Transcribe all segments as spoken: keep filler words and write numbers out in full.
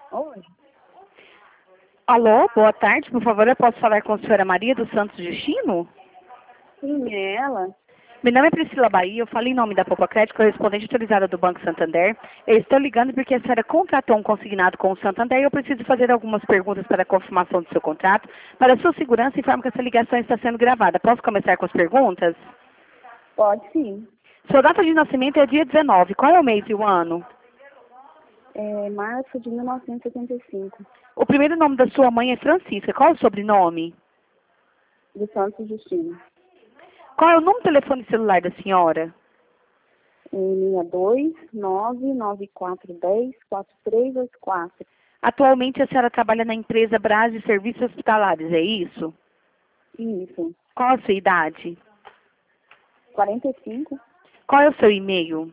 Oi, Alô, boa tarde. Por favor, eu posso falar com a senhora Maria dos Santos Destino? sim, é ela? Meu nome é Priscila Bahia, eu falo em nome da Popa Crédito, correspondente autorizada do Banco Santander. Eu estou ligando porque a senhora contratou um consignado com o Santander e eu preciso fazer algumas perguntas para a confirmação do seu contrato. Para sua segurança, informo que essa ligação está sendo gravada. Posso começar com as perguntas? Pode sim. Sua data de nascimento é dia dezenove. Qual é o mês e o ano? É março de mil novecentos e setenta e cinco, O primeiro nome da sua mãe é Francisca. Qual é o sobrenome? do Santos Destino. Qual é o número de telefone celular da senhora? É linha dois, nove nove quatro um zero, quatro três oito quatro. Atualmente a senhora trabalha na empresa Brás Serviços Hospitalares, é isso? Isso. Qual a sua idade? quarenta e cinco, Qual é o seu e-mail?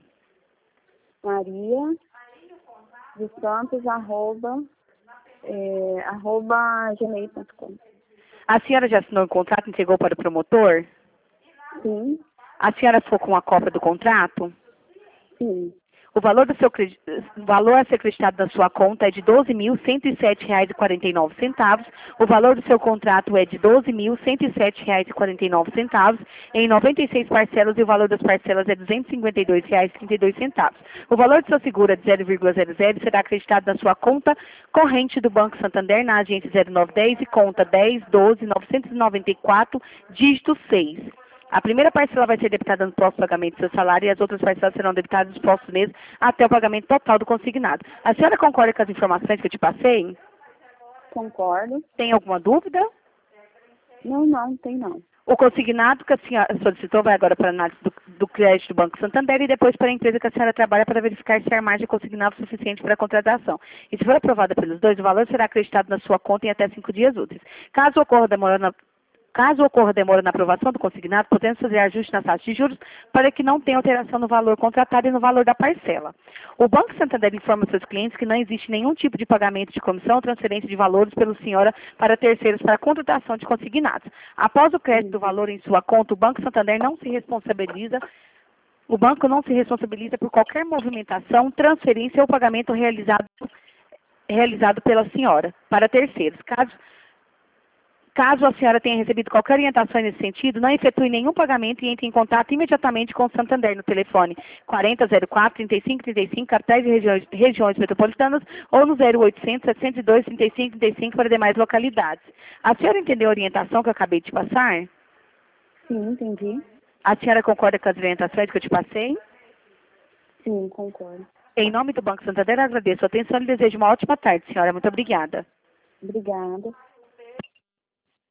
Maria dos Santos, arroba, é, arroba gmail ponto com. A senhora já assinou o contrato e entregou para o promotor? Sim, A senhora ficou com a cópia do contrato? sim. O valor do seu credi- o valor a ser acreditado na sua conta é de doze mil cento e sete reais e quarenta e nove centavos. O valor do seu contrato é de doze mil cento e sete reais e quarenta e nove centavos em noventa e seis parcelas e o valor das parcelas é duzentos e cinquenta e dois reais e trinta e dois centavos. O valor do seu seguro é de zero vírgula zero zero será acreditado na sua conta corrente do Banco Santander na agência zero nove um zero e conta dez doze novecentos e noventa e quatro, dígito seis. A primeira parcela vai ser debitada no próximo pagamento do seu salário e as outras parcelas serão debitadas nos próximos meses até o pagamento total do consignado. A senhora concorda com as informações que eu te passei? Concordo. Tem alguma dúvida? Não, não, tem não. O consignado que a senhora solicitou vai agora para a análise do, do crédito do Banco Santander e depois para a empresa que a senhora trabalha para verificar se há margem consignado suficiente para a contratação. E se for aprovada pelos dois, o valor será acreditado na sua conta em até cinco dias úteis. Caso ocorra demora na Caso ocorra demora na aprovação do consignado, podemos fazer ajuste nas taxas de juros para que não tenha alteração no valor contratado e no valor da parcela. O Banco Santander informa seus clientes que não existe nenhum tipo de pagamento de comissão ou transferência de valores pela senhora para terceiros para a contratação de consignados. Após o crédito do Uhum. valor em sua conta, o Banco Santander não se responsabiliza o banco não se responsabiliza por qualquer movimentação, transferência ou pagamento realizado, realizado pela senhora para terceiros. Caso Caso a senhora tenha recebido qualquer orientação nesse sentido, não efetue nenhum pagamento e entre em contato imediatamente com o Santander no telefone quarenta zero quatro, trinta e cinco trinta e cinco, capitais e regiões, regiões metropolitanas, ou no zero oitocentos, setecentos e dois, trinta e cinco trinta e cinco para demais localidades. A senhora entendeu a orientação que eu acabei de passar? Sim, entendi. A senhora concorda com as orientações que eu te passei? Sim, concordo. Em nome do Banco Santander, agradeço a atenção e desejo uma ótima tarde, senhora. Muito obrigada. Obrigada.